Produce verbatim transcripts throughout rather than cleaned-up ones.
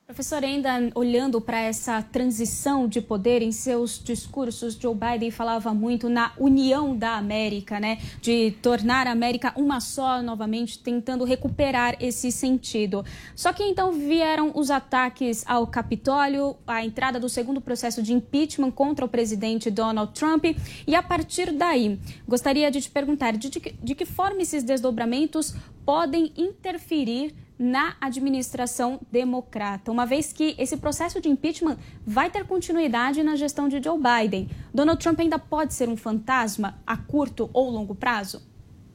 Professor, ainda olhando para essa transição de poder, em seus discursos, Joe Biden falava muito na união da América, né? De tornar a América uma só novamente, tentando recuperar esse sentido. Só que então vieram os ataques ao Capitólio, a entrada do segundo processo de impeachment contra o presidente Donald Trump. E a partir daí, gostaria de te perguntar de, de, de que forma esses desdobramentos podem interferir na administração democrata, uma vez que esse processo de impeachment vai ter continuidade na gestão de Joe Biden. Donald Trump ainda pode ser um fantasma a curto ou longo prazo?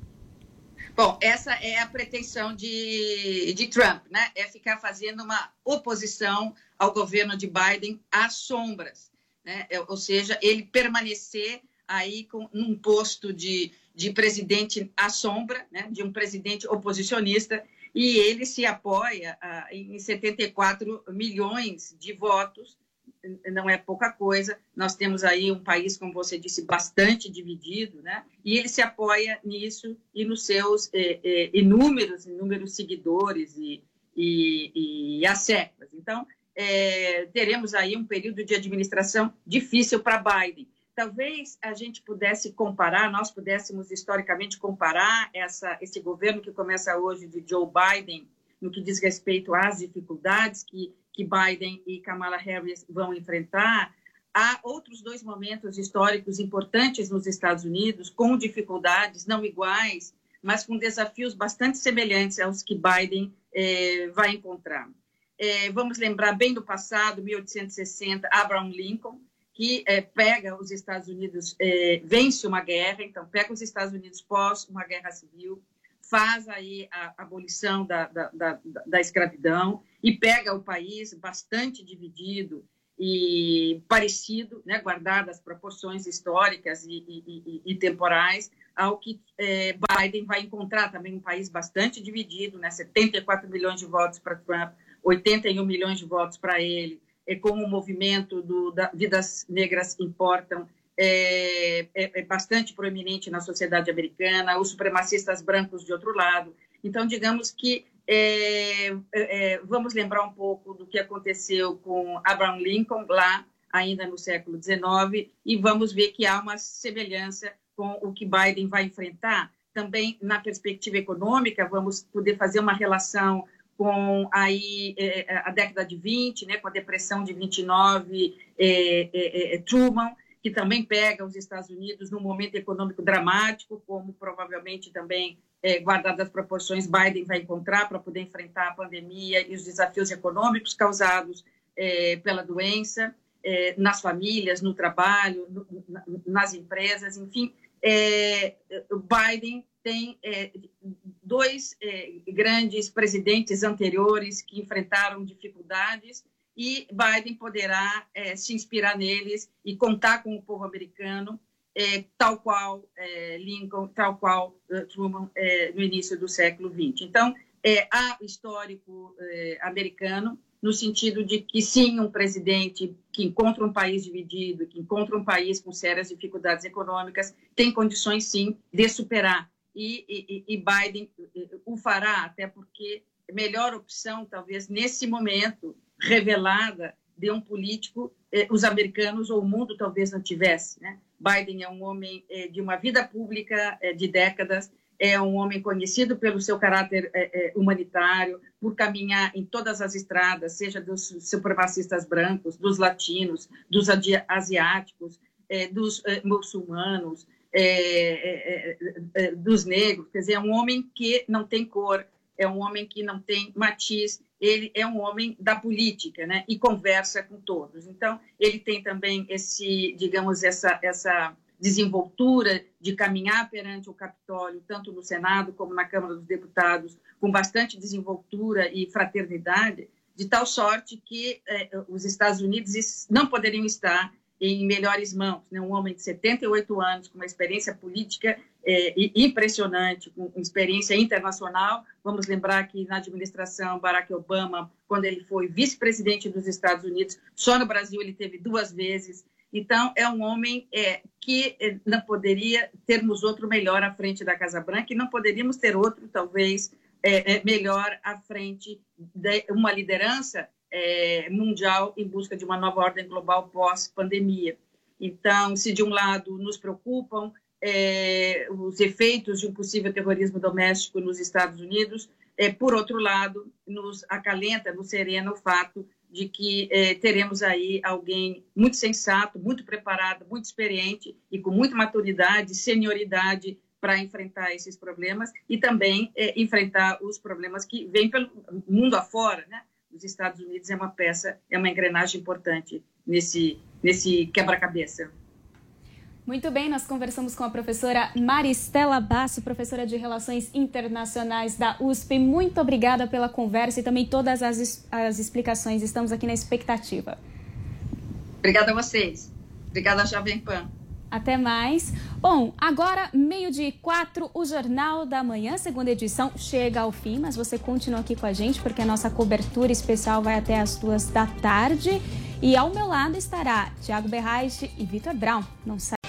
Bom, essa é a pretensão de, de Trump, né? É ficar fazendo uma oposição ao governo de Biden às sombras, né? Ou seja, ele permanecer aí com um posto de, de presidente à sombra, né? De um presidente oposicionista. E ele se apoia ah, em setenta e quatro milhões de votos, não é pouca coisa. Nós temos aí um país, como você disse, bastante dividido, né? E ele se apoia nisso e nos seus eh, eh, inúmeros, inúmeros seguidores e, e, e asseclas. Então, eh, teremos aí um período de administração difícil para Biden. Talvez a gente pudesse comparar, nós pudéssemos historicamente comparar essa, esse governo que começa hoje de Joe Biden, no que diz respeito às dificuldades que, que Biden e Kamala Harris vão enfrentar, a outros dois momentos históricos importantes nos Estados Unidos, com dificuldades não iguais, mas com desafios bastante semelhantes aos que Biden eh, vai encontrar. Eh, vamos lembrar bem do passado, mil oitocentos e sessenta, Abraham Lincoln, que é, pega os Estados Unidos, é, vence uma guerra, então pega os Estados Unidos pós uma guerra civil, faz aí a abolição da, da, da, da escravidão e pega o país bastante dividido e parecido, né, guardadas as proporções históricas e, e, e, e temporais, ao que é, Biden vai encontrar também um país bastante dividido, né, setenta e quatro milhões de votos para Trump, oitenta e um milhões de votos para ele, é, como o movimento do, da Vidas Negras Importam é, é, é bastante proeminente na sociedade americana, os supremacistas brancos de outro lado. Então, digamos que é, é, vamos lembrar um pouco do que aconteceu com Abraham Lincoln, lá ainda no século dezenove, e vamos ver que há uma semelhança com o que Biden vai enfrentar. Também, na perspectiva econômica, vamos poder fazer uma relação com aí, é, a década de vinte, né, com a depressão de vinte e nove, é, é, é, Truman, que também pega os Estados Unidos num momento econômico dramático, como provavelmente também, é, guardadas as proporções, Biden vai encontrar para poder enfrentar a pandemia e os desafios econômicos causados é, pela doença, é, nas famílias, no trabalho, no, nas empresas, enfim. É, o Biden tem é, dois é, grandes presidentes anteriores que enfrentaram dificuldades e Biden poderá é, se inspirar neles e contar com o povo americano, é, tal qual é, Lincoln, tal qual é, Truman é, no início do século vinte. Então, é, há histórico é, americano no sentido de que, sim, um presidente que encontra um país dividido, que encontra um país com sérias dificuldades econômicas, tem condições, sim, de superar. E, e, e Biden o fará, até porque a melhor opção, talvez, nesse momento, revelada de um político, eh, os americanos ou o mundo talvez não tivesse, né? Biden é um homem eh, de uma vida pública eh, de décadas, é um homem conhecido pelo seu caráter eh, eh, humanitário, por caminhar em todas as estradas, seja dos supremacistas brancos, dos latinos, dos asiáticos, eh, dos eh, muçulmanos, É, é, é, dos negros, quer dizer, é um homem que não tem cor, é um homem que não tem matiz, ele é um homem da política, né, e conversa com todos. Então, ele tem também esse, digamos, essa, essa desenvoltura de caminhar perante o Capitólio, tanto no Senado como na Câmara dos Deputados, com bastante desenvoltura e fraternidade, de tal sorte que eh, os Estados Unidos não poderiam estar em melhores mãos, né? Um homem de setenta e oito anos, com uma experiência política é, impressionante, com experiência internacional. Vamos lembrar que na administração Barack Obama, quando ele foi vice-presidente dos Estados Unidos, só no Brasil ele teve duas vezes. Então, é um homem é, que é, não poderia termos outro melhor à frente da Casa Branca e não poderíamos ter outro, talvez, é, é, melhor à frente de uma liderança é, mundial em busca de uma nova ordem global pós-pandemia. Então, se de um lado nos preocupam é, os efeitos de um possível terrorismo doméstico nos Estados Unidos, é, por outro lado, nos acalenta, nos serena o fato de que é, teremos aí alguém muito sensato, muito preparado, muito experiente e com muita maturidade, senioridade para enfrentar esses problemas e também é, enfrentar os problemas que vêm pelo mundo afora, né? Os Estados Unidos é uma peça, é uma engrenagem importante nesse, nesse quebra-cabeça. Muito bem, nós conversamos com a professora Maristela Basso, professora de Relações Internacionais da U S P. Muito obrigada pela conversa e também todas as, as explicações. Estamos aqui na expectativa. Obrigada a vocês. Obrigada, Jovem Pan. Até mais. Bom, agora, meio-dia e quatro, o Jornal da Manhã, segunda edição, chega ao fim, mas você continua aqui com a gente, porque a nossa cobertura especial vai até as duas da tarde. E ao meu lado estará Tiago Berraich e Vitor Brown. Não sai.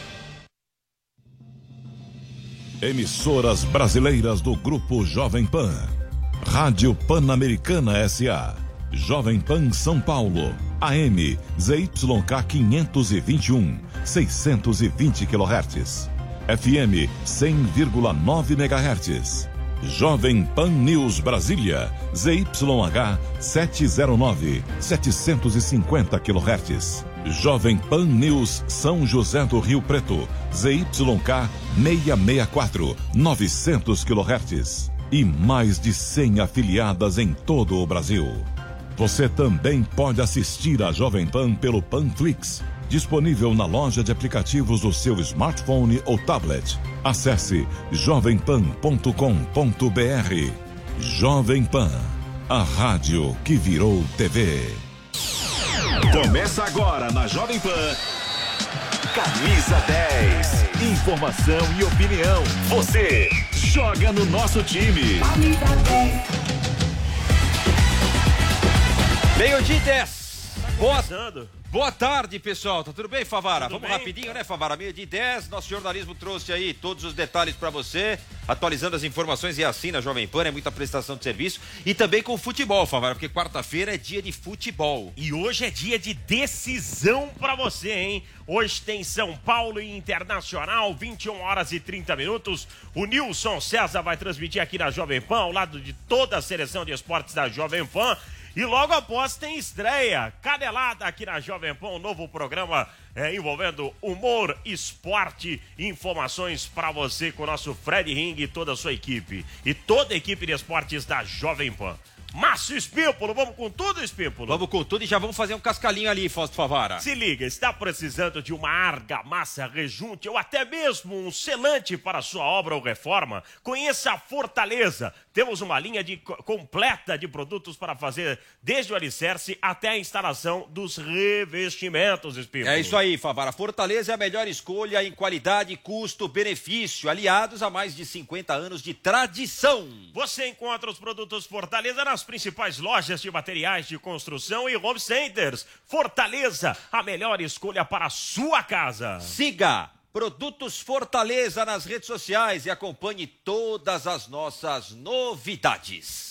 Emissoras brasileiras do Grupo Jovem Pan. Rádio Pan-Americana S A. Jovem Pan São Paulo. A M Z Y K quinhentos e vinte e um, seiscentos e vinte quilohertz. F M cem vírgula nove megahertz. Jovem Pan News Brasília. Z Y H setecentos e nove, setecentos e cinquenta quilohertz. Jovem Pan News São José do Rio Preto. Z Y K seiscentos e sessenta e quatro, novecentos quilohertz. E mais de cem afiliadas em todo o Brasil. Você também pode assistir a Jovem Pan pelo Panflix, disponível na loja de aplicativos do seu smartphone ou tablet. Acesse jovem pan ponto com ponto b r. Jovem Pan, a rádio que virou T V. Começa agora na Jovem Pan. Camisa dez. Informação e opinião. Você joga no nosso time. Camisa dez. Meio-dia e dez. Boa, boa tarde, pessoal. Tá tudo bem, Favara? Tudo Vamos bem? rapidinho, né, Favara? Meio-dia e dez. Nosso jornalismo trouxe aí todos os detalhes para você, atualizando as informações e assim na Jovem Pan, é muita prestação de serviço. E também com o futebol, Favara, porque quarta-feira é dia de futebol. E hoje é dia de decisão para você, hein? Hoje tem São Paulo e Internacional, vinte e uma horas e trinta minutos. O Nilson César vai transmitir aqui na Jovem Pan, ao lado de toda a seleção de esportes da Jovem Pan. E logo após tem estreia, Canelada aqui na Jovem Pan, um novo programa é, envolvendo humor, esporte e informações para você com o nosso Fred Ring e toda a sua equipe. E toda a equipe de esportes da Jovem Pan. Márcio Espímpolo, vamos com tudo, Espímpolo? Vamos com tudo e já vamos fazer um cascalinho ali, Fausto Favara. Se liga, está precisando de uma argamassa rejunte ou até mesmo um selante para sua obra ou reforma? Conheça a Fortaleza. Temos uma linha de, completa de produtos para fazer desde o alicerce até a instalação dos revestimentos, Espímpolo. É isso aí, Favara. Fortaleza é a melhor escolha em qualidade, custo, benefício, aliados a mais de cinquenta anos de tradição. Você encontra os produtos Fortaleza nas principais lojas de materiais de construção e home centers. Fortaleza, a melhor escolha para a sua casa. Siga Produtos Fortaleza nas redes sociais e acompanhe todas as nossas novidades.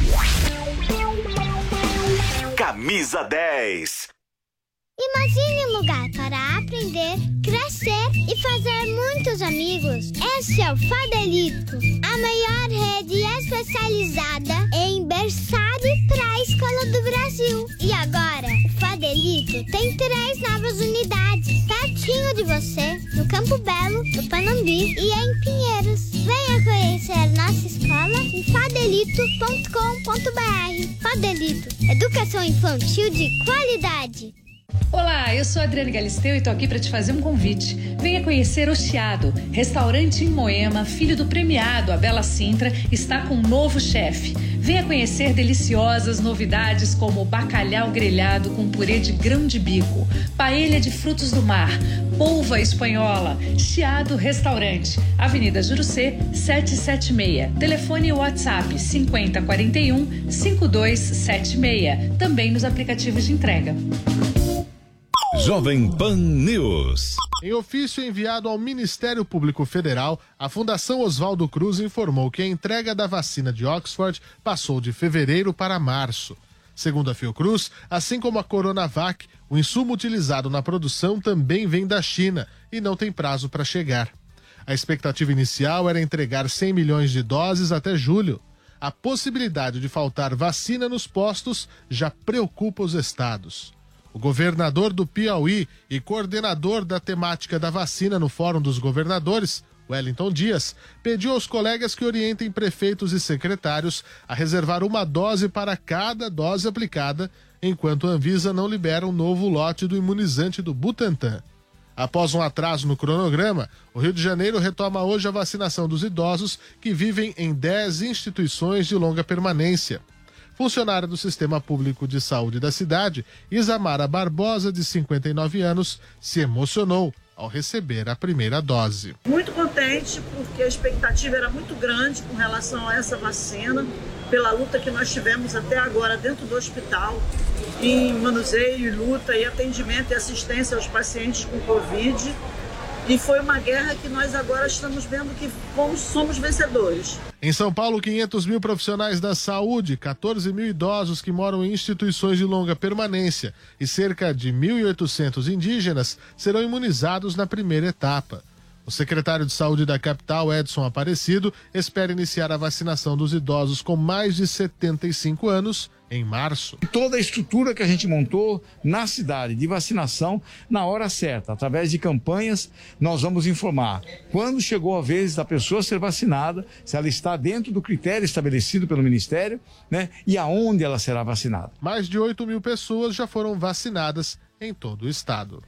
Camisa dez. Imagine um lugar para aprender, crescer e fazer muitos amigos. Esse é o Fadelito, a maior rede especializada em berçário para a escola do Brasil. E agora, o Fadelito tem três novas unidades, pertinho de você, no Campo Belo, no Panambi e em Pinheiros. Venha conhecer nossa escola em fadelito ponto com ponto b r. Fadelito, educação infantil de qualidade. Olá, eu sou a Adriane Galisteu e estou aqui para te fazer um convite. Venha conhecer o Chiado, restaurante em Moema, filho do premiado Abela Sintra, está com um novo chefe. Venha conhecer deliciosas novidades como bacalhau grelhado com purê de grão de bico, paella de frutos do mar, polva espanhola. Chiado Restaurante, Avenida Jurucê, setecentos e setenta e seis. Telefone e WhatsApp cinco zero quatro um, cinco dois sete seis. Também nos aplicativos de entrega. Jovem Pan News. Em ofício enviado ao Ministério Público Federal, a Fundação Oswaldo Cruz informou que a entrega da vacina de Oxford passou de fevereiro para março. Segundo a Fiocruz, assim como a Coronavac, o insumo utilizado na produção também vem da China e não tem prazo para chegar. A expectativa inicial era entregar cem milhões de doses até julho. A possibilidade de faltar vacina nos postos já preocupa os estados. O governador do Piauí e coordenador da temática da vacina no Fórum dos Governadores, Wellington Dias, pediu aos colegas que orientem prefeitos e secretários a reservar uma dose para cada dose aplicada, enquanto a Anvisa não libera um novo lote do imunizante do Butantan. Após um atraso no cronograma, o Rio de Janeiro retoma hoje a vacinação dos idosos que vivem em dez instituições de longa permanência. Funcionária do Sistema Público de Saúde da cidade, Isamara Barbosa, de cinquenta e nove anos, se emocionou ao receber a primeira dose. Muito contente porque a expectativa era muito grande com relação a essa vacina, pela luta que nós tivemos até agora dentro do hospital, em manuseio e luta e atendimento e assistência aos pacientes com Covid. E foi uma guerra que nós agora estamos vendo que fomos, somos vencedores. Em São Paulo, quinhentos mil profissionais da saúde, quatorze mil idosos que moram em instituições de longa permanência e cerca de mil e oitocentos indígenas serão imunizados na primeira etapa. O secretário de Saúde da capital, Edson Aparecido, espera iniciar a vacinação dos idosos com mais de setenta e cinco anos em março. Toda a estrutura que a gente montou na cidade de vacinação, na hora certa, através de campanhas, nós vamos informar quando chegou a vez da pessoa ser vacinada, se ela está dentro do critério estabelecido pelo Ministério, né, e aonde ela será vacinada. Mais de oito mil pessoas já foram vacinadas em todo o estado.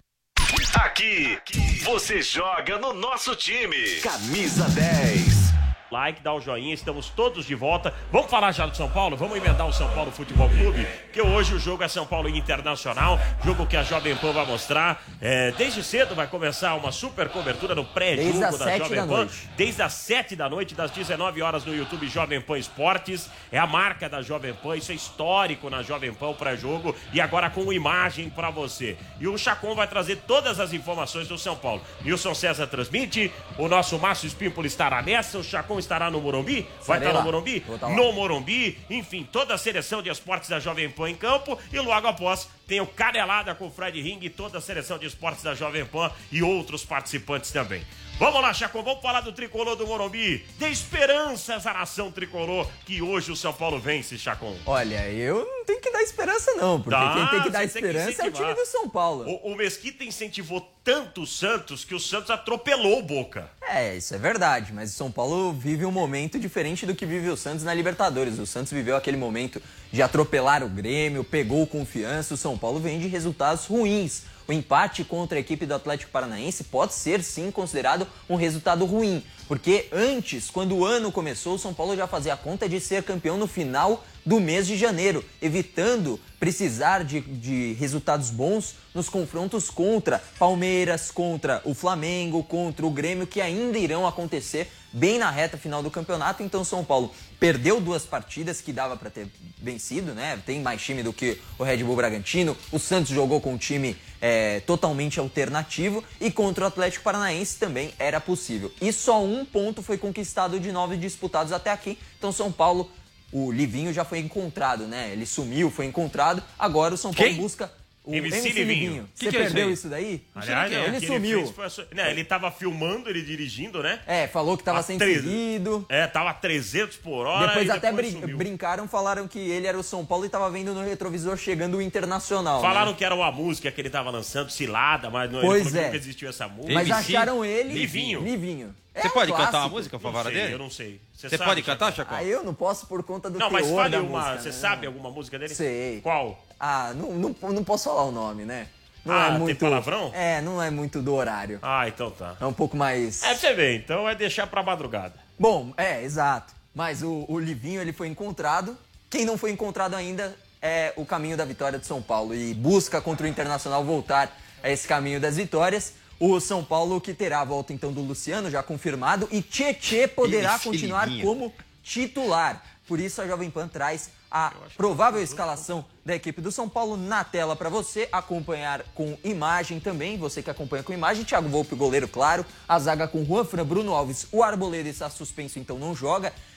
Aqui, você joga no nosso time. Camisa dez. Like, dá o joinha, estamos todos de volta. Vamos falar já do São Paulo? Vamos emendar o São Paulo Futebol Clube? Porque hoje o jogo é São Paulo Internacional, jogo que a Jovem Pan vai mostrar. É, desde cedo vai começar uma super cobertura no pré-jogo da Jovem Pan. Desde as sete da noite, das dezenove horas no YouTube Jovem Pan Esportes. É a marca da Jovem Pan, isso é histórico na Jovem Pan, o pré-jogo. E agora com imagem pra você. E o Chacon vai trazer todas as informações do São Paulo. Nilson César transmite, o nosso Márcio Espímpolo estará nessa, o Chacon estará no Morumbi? Vai estar no Morumbi? No Morumbi, enfim, toda a seleção de esportes da Jovem Pan em campo e logo após tem o Canelada com o Fred Ring e toda a seleção de esportes da Jovem Pan e outros participantes também. Vamos lá, Chacon, vamos falar do tricolor do Morumbi. Dê esperanças à nação tricolor que hoje o São Paulo vence, Chacon. Olha, eu não tenho que dar esperança não, porque tá, quem tem que dar esperança que é o time do São Paulo. O, o Mesquita incentivou tanto o Santos que o Santos atropelou o Boca. É, isso é verdade, mas o São Paulo vive um momento diferente do que vive o Santos na Libertadores. O Santos viveu aquele momento de atropelar o Grêmio, pegou confiança, o São Paulo vem de resultados ruins. O empate contra a equipe do Atlético Paranaense pode ser, sim, considerado um resultado ruim. Porque antes, quando o ano começou, o São Paulo já fazia a conta de ser campeão no final do mês de janeiro, evitando precisar de, de resultados bons nos confrontos contra Palmeiras, contra o Flamengo, contra o Grêmio, que ainda irão acontecer bem na reta final do campeonato. Então o São Paulo perdeu duas partidas que dava para ter vencido, né? Tem mais time do que o Red Bull Bragantino. O Santos jogou com um time é, totalmente alternativo e contra o Atlético Paranaense também era possível. E só um ponto foi conquistado de nove disputados até aqui. Então São Paulo, o Livinho já foi encontrado, né? Ele sumiu, foi encontrado. Agora o São Paulo Quem? busca o M C Livinho. Você que perdeu é isso, isso daí? Aliás, não, ele sumiu. Ele, fez, a... não, ele tava filmando, ele dirigindo, né? É, falou que tava a sem tre... seguido. É, tava a trezentos por hora. Depois e até depois brin... brincaram, falaram que ele era o São Paulo e tava vendo no retrovisor chegando o Internacional. Falaram né? que era uma música que ele tava lançando, Cilada, mas não, pois ele falou é. que nunca existiu essa música. Mas acharam ele... Livinho. Livinho. Você é pode um cantar uma música, Favara, dele? dele? Eu não sei. Você pode cantar, Chacon? Ah, eu não posso por conta do não, teor mas fale da uma. música, Você né? sabe alguma música dele? Sei. Qual? Ah, não, não, não posso falar o nome, né? Não ah, é muito, tem palavrão? É, não é muito do horário. Ah, então tá. É um pouco mais... É pra você ver, então é deixar pra madrugada. Bom, é, exato. Mas o, o Livinho, ele foi encontrado. Quem não foi encontrado ainda é o caminho da vitória do São Paulo. E busca contra o Internacional voltar a esse caminho das vitórias. O São Paulo que terá a volta, então, do Luciano, já confirmado. E Tietê poderá Esse continuar livinho. como titular. Por isso, a Jovem Pan traz a provável escalação da equipe do São Paulo na tela para você acompanhar com imagem também. Você que acompanha com imagem, Thiago Volpe, goleiro, claro. A zaga com Juan Fran, Bruno Alves, o Arboleda está suspenso, então não joga.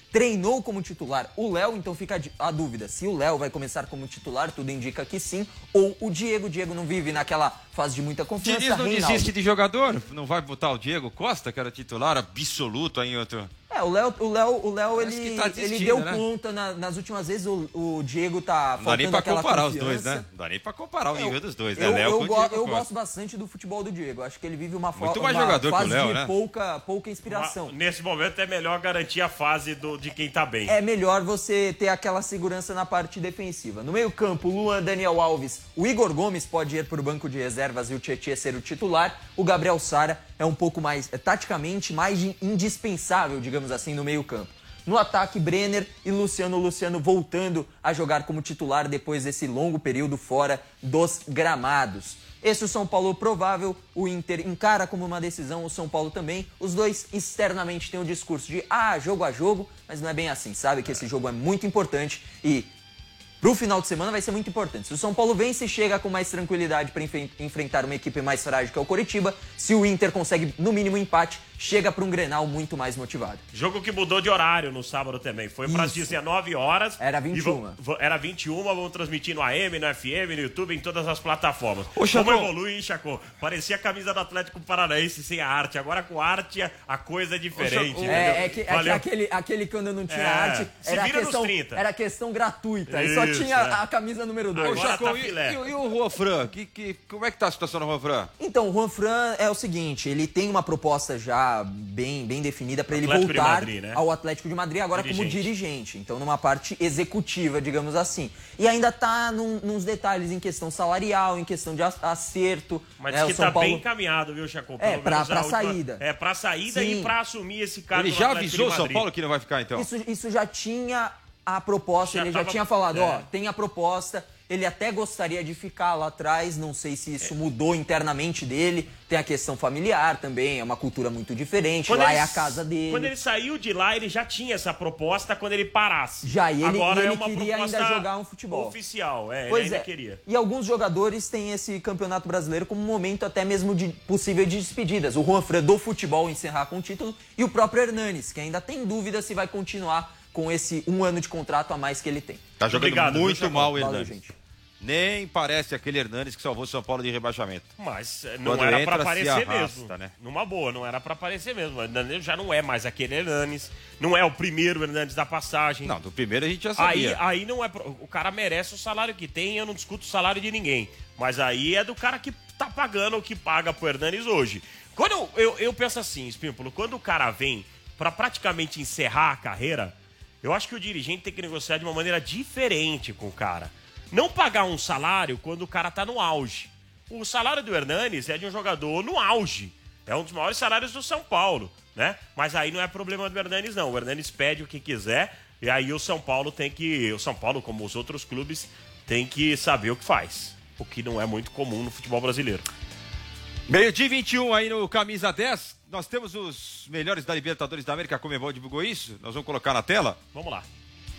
treinou como titular o Léo, então fica a dúvida se o Léo vai começar como titular, tudo indica que sim, ou o Diego. O Diego não vive naquela fase de muita confiança. Diniz não Reinaldo. desiste de jogador? Não vai botar o Diego Costa, que era titular absoluto aí em outro... É, o Léo, o Léo, o Léo ele, tá ele deu né? conta na, nas últimas vezes, o, o Diego tá faltando Não dá nem pra aquela comparar confiança. os dois, né? Não dá nem pra comparar o nível eu, dos dois, né? Eu, Léo eu, com go, o Diego eu Costa. gosto bastante do futebol do Diego. Acho que ele vive uma, Muito uma mais jogador fase que o Léo, de né? pouca, pouca inspiração. Nesse momento é melhor garantir a fase do, de quem tá bem. É melhor você ter aquela segurança na parte defensiva. No meio campo, Luan, Daniel Alves, o Igor Gomes pode ir para o banco de reservas e o Tietchan ser o titular. O Gabriel Sara é um pouco mais, é, taticamente, mais indispensável, digamos assim, no meio campo. No ataque, Brenner e Luciano Luciano voltando a jogar como titular depois desse longo período fora dos gramados. Esse é o São Paulo provável, o Inter encara como uma decisão, o São Paulo também. Os dois externamente têm o discurso de ah, jogo a jogo, mas não é bem assim, sabe que esse jogo é muito importante e pro final de semana vai ser muito importante. Se o São Paulo vence, chega com mais tranquilidade para enfrentar uma equipe mais frágil que é o Coritiba. Se o Inter consegue, no mínimo, um empate, chega para um Grenal muito mais motivado. Jogo que mudou de horário no sábado também. Foi para as dezenove horas. Era vinte e uma. Vão, era vinte e uma, vão transmitir no A M, no F M, no YouTube, em todas as plataformas. Ô, Como evolui, hein, Chacô? Parecia a camisa do Atlético Paranaense sem a arte. Agora com arte a coisa é diferente. Ô, é, é, que, é que aquele, aquele quando não tinha é, arte era vira questão, nos trinta. era questão gratuita. Isso, e só tinha é. a camisa número dois. Ô, Chacô, tá e, filé. e, e o Juan Fran? Que, que, como é que tá a situação do Juan Fran? Então, o Juan Fran é o seguinte, ele tem uma proposta já bem, bem definida para ele Atlético de voltar Madrid, né? ao Atlético de Madrid agora Dirigente. como dirigente. Então, numa parte executiva, digamos assim. E ainda tá num, nos detalhes em questão salarial, em questão de acerto. Mas né, diz que o São tá Paulo... bem encaminhado, viu, Chacô? É, Pelo pra, menos pra a última- saída. É, pra saída Sim. e pra assumir esse cargo Ele no já Atlético avisou de o São Madrid. Paulo que não vai ficar, então? Isso, isso já tinha a proposta, Já ele tava- já tinha falado, é. ó, tem a proposta, ele até gostaria de ficar lá atrás, não sei se isso mudou internamente dele, tem a questão familiar também, é uma cultura muito diferente, Quando lá ele- é a casa dele. Quando ele saiu de lá, ele já tinha essa proposta quando ele parasse. Já, e ele, Agora e ele é uma queria proposta ainda jogar um futebol. oficial, é, Pois ele ainda é. queria. E alguns jogadores têm esse campeonato brasileiro como um momento até mesmo de possível de despedidas. O Juan Fran do futebol encerrar com o título e o próprio Hernanes, que ainda tem dúvida se vai continuar com esse um ano de contrato a mais que ele tem. Tá jogando Obrigado, muito viu, mal o Valeu, Hernanes. gente. Nem parece aquele Hernanes que salvou São Paulo de rebaixamento. Mas eh, não Quando era entra, pra se aparecer arrasta, mesmo. né? Numa boa, não era pra aparecer mesmo. O Hernandes já não é mais aquele Hernanes, não é o primeiro Hernandes da passagem. Não, do primeiro a gente já Aí, sabia. aí não é. pro- O cara merece o salário que tem, eu não discuto o salário de ninguém. Mas aí é do cara que tá pagando o que paga pro Hernanes hoje. Quando eu, eu, eu penso assim, Espímpolo, quando o cara vem pra praticamente encerrar a carreira, eu acho que o dirigente tem que negociar de uma maneira diferente com o cara. Não pagar um salário quando o cara tá no auge. O salário do Hernanes é de um jogador no auge. É um dos maiores salários do São Paulo, né? Mas aí não é problema do Hernanes, não. O Hernanes pede o que quiser e aí o São Paulo tem que... O São Paulo, como os outros clubes, tem que saber o que faz. O que não é muito comum no futebol brasileiro. Meio-dia e vinte e um aí no Camisa dez. Nós temos os melhores da Libertadores da América. A Conmebol divulgou isso. Nós vamos colocar na tela. Vamos lá.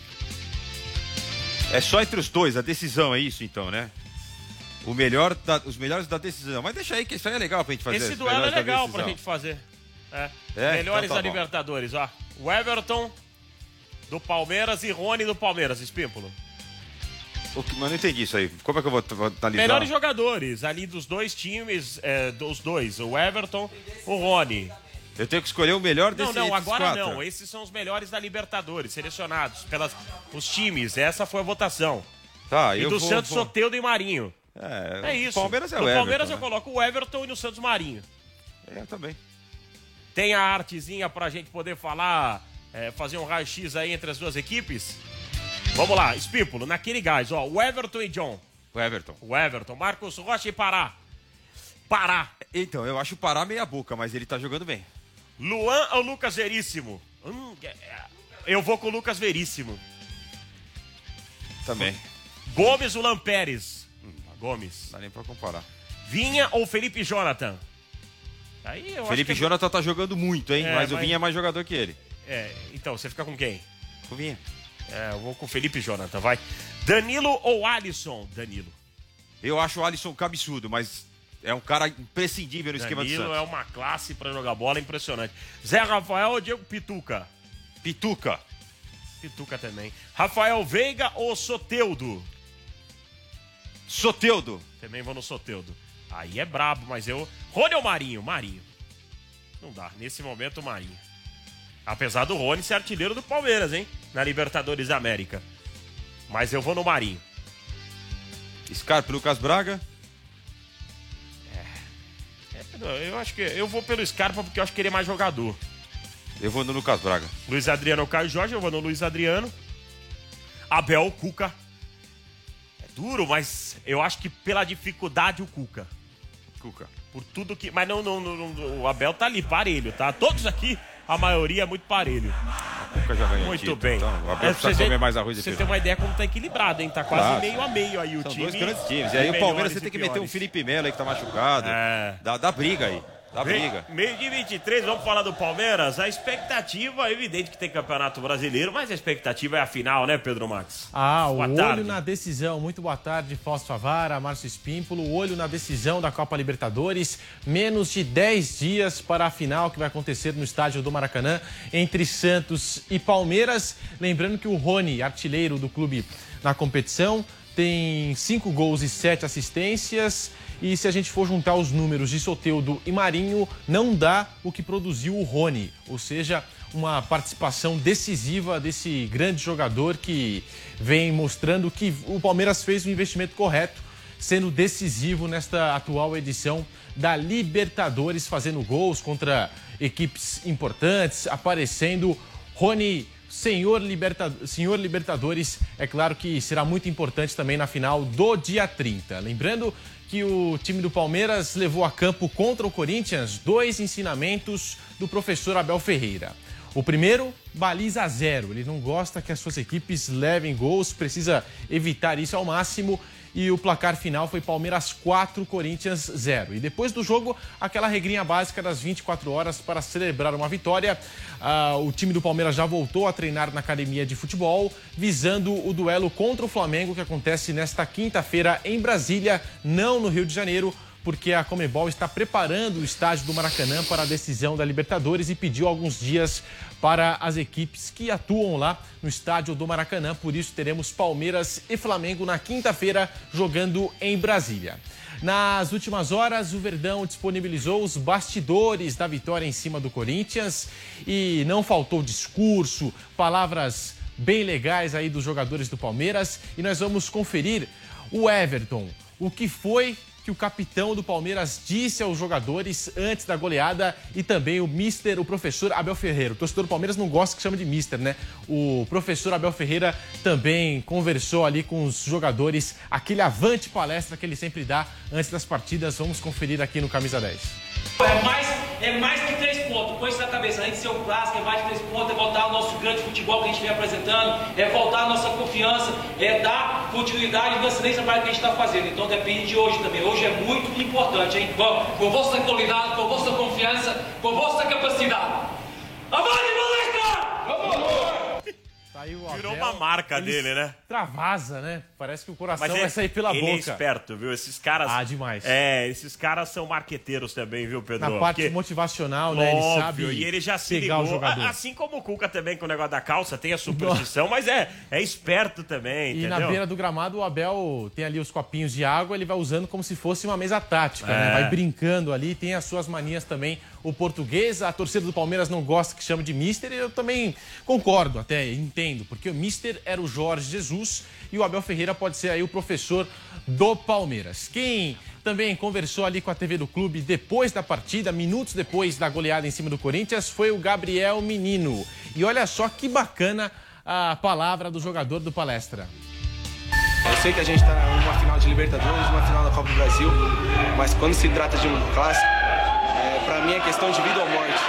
É só entre os dois, a decisão é isso então, né? O melhor da- os melhores da decisão. Mas deixa aí que isso aí é legal pra gente fazer. Esse os duelo é melhores da legal decisão. pra gente fazer. É. É? Melhores Então tá da bom. Libertadores, ó. O Everton do Palmeiras e Rony do Palmeiras, Espímpolo. O que- Mas não entendi isso aí. Como é que eu vou, vou analisar? Melhores jogadores ali dos dois times, é, dos dois, o Everton, o Rony. Eu tenho que escolher o melhor Não, desse não, desses agora quatro. não. Esses são os melhores da Libertadores, selecionados pelos os times. Essa foi a votação. Tá, E eu do vou, Santos, vou... Soteldo e Marinho. É, É isso. O Palmeiras é no o Palmeiras Everton, eu coloco o Everton e no Santos Marinho. né? É, também. Tem a artezinha pra gente poder falar, é, fazer um raio-x aí entre as duas equipes? Vamos lá, Espímpolo, naquele gás, ó, o Everton e John. O Everton. O Everton, Marcos Rocha e Pará. Pará. Então, eu acho o Pará meia boca, mas ele tá jogando bem. Luan ou Lucas Veríssimo? Hum, é- eu vou com o Lucas Veríssimo. Também. Gomes ou Lampérez? Hum, Gomes. Não dá nem pra comparar. Vinha ou Felipe Jonathan? Aí eu Felipe acho que... Jonathan tá jogando muito, hein? É, mas o mas- Vinha é mais jogador que ele. É, então, você fica com quem? O Vinha. É, eu vou com o Felipe Jonathan, vai. Danilo ou Alisson? Danilo. Eu acho o Alisson cabeçudo, mas é um cara imprescindível no esquema do Danilo Santos. é uma classe pra jogar bola impressionante. Zé Rafael ou Diego Pituca? Pituca. Pituca também. Rafael Veiga ou Soteldo? Soteldo. Também vou no Soteldo. Aí é brabo, mas eu... Rony ou Marinho? Marinho. Não dá. Nesse momento, Marinho. Apesar do Rony ser artilheiro do Palmeiras, hein? Na Libertadores da América. Mas eu vou no Marinho. Scarpa e Lucas Braga? É. é. Eu acho que... Eu vou pelo Scarpa porque eu acho que ele é mais jogador. Eu vou no Lucas Braga. Luiz Adriano ou Caio Jorge? Eu vou no Luiz Adriano. Abel ou Cuca? É duro, mas eu acho que pela dificuldade o Cuca. Cuca. Por tudo que... Mas não, não, não, não, o Abel tá ali, parelho, tá? Todos aqui, a maioria é muito parelho. O Cuca já ganhou. Muito título, bem. Então, o Abel É, precisa você comer vê, mais arroz e Você feijão. tem uma ideia como tá equilibrado, hein? Tá quase Claro. meio a meio aí o São time. dois grandes times. E aí o Palmeiras você tem que meter um Felipe Melo aí que tá machucado. É. Dá, dá briga aí. Dá briga. Meio de vinte e três, vamos falar do Palmeiras. A expectativa, é evidente que tem Campeonato Brasileiro, mas a expectativa é a final, né, Pedro Max? Ah, o boa olho tarde. na decisão. Muito boa tarde, Fausto Favara, Márcio Espímpolo. O olho na decisão da Copa Libertadores. Menos de dez dias para a final que vai acontecer no estádio do Maracanã entre Santos e Palmeiras. Lembrando que o Rony, artilheiro do clube na competição, tem cinco gols e sete assistências. E se a gente for juntar os números de Soteldo e Marinho, não dá o que produziu o Rony. Ou seja, uma participação decisiva desse grande jogador que vem mostrando que o Palmeiras fez o investimento correto, sendo decisivo nesta atual edição da Libertadores, fazendo gols contra equipes importantes, aparecendo. Rony, senhor, Liberta... senhor Libertadores, é claro que será muito importante também na final do dia trinta. Lembrando que o time do Palmeiras levou a campo contra o Corinthians dois ensinamentos do professor Abel Ferreira. O primeiro, baliza zero. Ele não gosta que as suas equipes levem gols, precisa evitar isso ao máximo. E o placar final foi Palmeiras quatro, Corinthians zero. E depois do jogo, aquela regrinha básica das vinte e quatro horas para celebrar uma vitória. Ah, o time do Palmeiras já voltou a treinar na academia de futebol, visando o duelo contra o Flamengo, que acontece nesta quinta-feira em Brasília, não no Rio de Janeiro, porque a Conmebol está preparando o estádio do Maracanã para a decisão da Libertadores e pediu alguns dias para as equipes que atuam lá no estádio do Maracanã. Por isso teremos Palmeiras e Flamengo na quinta-feira jogando em Brasília. Nas últimas horas, o Verdão disponibilizou os bastidores da vitória em cima do Corinthians e não faltou discurso, palavras bem legais aí dos jogadores do Palmeiras. E nós vamos conferir o Everton, o que foi que o capitão do Palmeiras disse aos jogadores antes da goleada e também o mister, o professor Abel Ferreira. O torcedor do Palmeiras não gosta que chama de mister, né? O professor Abel Ferreira também conversou ali com os jogadores, aquele avante palestra que ele sempre dá antes das partidas. Vamos conferir aqui no Camisa dez. É mais, é mais que três pontos, põe isso na cabeça. Além de ser um clássico, é mais que três pontos, é voltar ao nosso grande futebol que a gente vem apresentando, é voltar a nossa confiança, é dar continuidade e excelência para o que a gente está fazendo. Então depende de hoje também. Hoje é muito importante, hein? Vamos, com vossa qualidade, com vossa confiança, com vossa capacidade. Avante, palestra! Vamos! Tá aí o Virou Abel, uma marca ele dele, né? Extravasa, né? Parece que o coração Mas é, vai sair pela ele boca. é esperto, viu? Esses caras... Ah, demais. É, esses caras são marqueteiros também, viu, Pedro? Na parte Porque, motivacional, né? Ele óbvio, sabe e ele já se pegar ligou. o jogador. Assim como o Cuca também, com o negócio da calça, tem a superstição, mas é, é esperto também, E entendeu? na beira do gramado, o Abel tem ali os copinhos de água, ele vai usando como se fosse uma mesa tática, É. né? Vai brincando ali, tem as suas manias também. O português, a torcida do Palmeiras não gosta que chame de mister, e eu também concordo, até entendo, porque o mister era o Jorge Jesus e o Abel Ferreira pode ser aí o professor do Palmeiras. Quem também conversou ali com a T V do clube depois da partida, minutos depois da goleada em cima do Corinthians, foi o Gabriel Menino. E olha só que bacana a palavra do jogador do Palestra. Eu sei que a gente está numa final de Libertadores, numa final da Copa do Brasil, mas quando se trata de um clássico, é, para mim é questão de vida ou morte.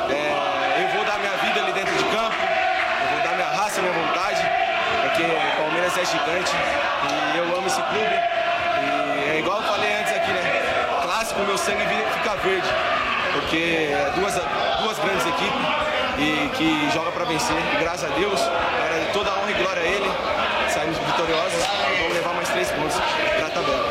É, eu vou dar minha vida ali dentro de campo, eu vou dar minha raça, minha vontade, porque o Palmeiras é gigante e eu amo esse clube. E é igual eu falei antes aqui, né? Clássico, meu sangue fica verde, porque é duas, duas grandes equipes e que jogam para vencer. E graças a Deus, era toda a honra e glória a ele. Saímos vitoriosos e vamos levar mais três pontos para a tabela.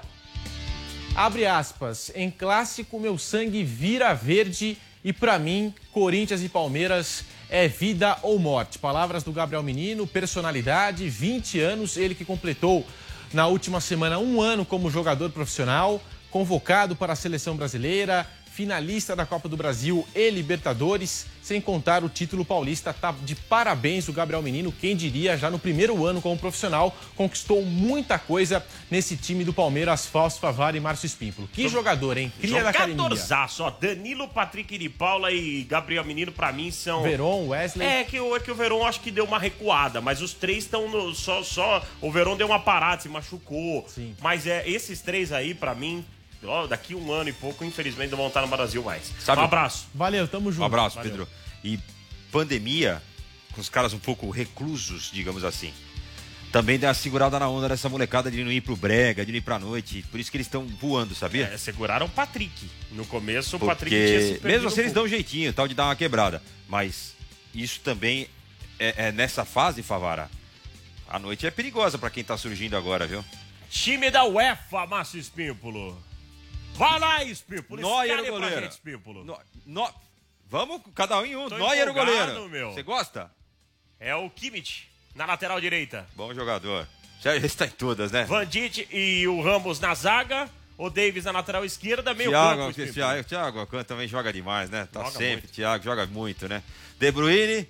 Abre aspas, em clássico meu sangue vira verde e pra mim, Corinthians e Palmeiras é vida ou morte. Palavras do Gabriel Menino, personalidade, vinte anos, ele que completou na última semana um ano como jogador profissional, convocado para a seleção brasileira, finalista da Copa do Brasil e Libertadores, sem contar o título paulista. Tá de parabéns o Gabriel Menino, quem diria, já no primeiro ano como profissional, conquistou muita coisa nesse time do Palmeiras, Fausto Favara e Márcio Espímpolo. Que jogador, hein? Cria da academia. Jogadorzaço, ó. Danilo, Patrick de Paula e Gabriel Menino, pra mim, são... Veron, Wesley... É que, é que o Veron acho que deu uma recuada, mas os três estão no... Só, só... O Veron deu uma parada, se machucou. Sim. Mas é, esses três aí, pra mim... Ó, daqui um ano e pouco, infelizmente, não vão estar no Brasil mais. Sabe, um abraço. Valeu, tamo junto. Um abraço, Valeu. Pedro. E pandemia, com os caras um pouco reclusos, digamos assim, também deu uma segurada na onda dessa molecada de não ir pro brega, de não ir pra noite. Por isso que eles estão voando, sabia? É, seguraram o Patrick. No começo, o Porque Patrick tinha se perdido mesmo assim um eles dão um jeitinho, tal, de dar uma quebrada. Mas isso também é, é nessa fase, Favara. A noite é perigosa pra quem tá surgindo agora, viu? Time da UEFA, Márcio Espímpolo. Vai lá, Espímpolo. Neuer o Escale pra goleiro. gente, Espímpolo. No, no, vamos, cada um em um. Tô Neuer o empolgado, goleiro. meu. Você gosta? É o Kimmich, na lateral direita. Bom jogador. Já está em todas, né? Van Dijk e o Ramos na zaga. O Davis na lateral esquerda, meio Thiago, campo. esse Thiago, Thiago Alcântara também joga demais, né? Tá Joga sempre, muito. Thiago joga muito, né? De Bruyne,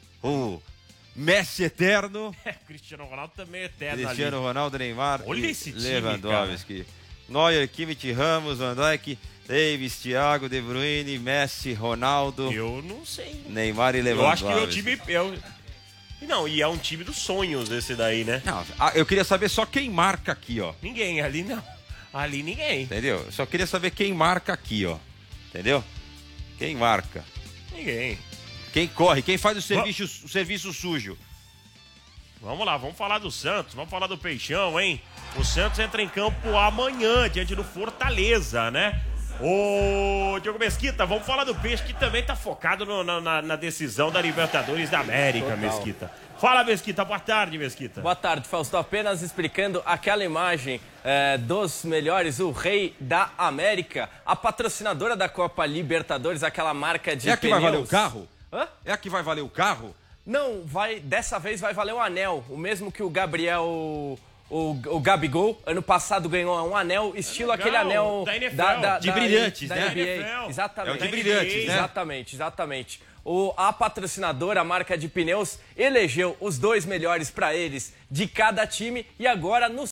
o Messi eterno. É, Cristiano Ronaldo também é eterno Cristiano ali. Ronaldo, Neymar. Olha e esse time, Lewandowski. Neuer, Kimmich, Ramos, Van Dijk, Davis, Thiago, De Bruyne, Messi, Ronaldo. Eu não sei. Neymar e Eu Lewandowski. acho que o time... Eu... Não, e é um time dos sonhos esse daí, né? Não, eu queria saber só quem marca aqui, ó. Ninguém, ali não. Ali ninguém. Entendeu? Eu só queria saber quem marca aqui, ó. Entendeu? Quem marca. Ninguém. Quem corre, quem faz o serviço, o serviço sujo. Vamos lá, vamos falar do Santos, vamos falar do Peixão, hein? O Santos entra em campo amanhã, diante do Fortaleza, né? Ô, Diogo Mesquita, vamos falar do Peixe, que também tá focado no, na, na decisão da Libertadores da América, Total. Mesquita. Fala, Mesquita, boa tarde, Mesquita. Boa tarde, Fausto. Apenas explicando aquela imagem é, dos melhores, o Rei da América, a patrocinadora da Copa Libertadores, aquela marca de É a que pneus. vai valer o carro? Hã? É a que vai valer o carro? Não, vai, dessa vez vai valer um anel, o mesmo que o Gabriel, o, o Gabigol, ano passado ganhou um anel, estilo É legal, aquele anel da N F L, da, da, de da, brilhantes, da né? N B A. N F L. Exatamente. É o de brilhantes, né? Exatamente, exatamente. O, a patrocinadora, a marca de pneus, elegeu os dois melhores para eles de cada time e agora no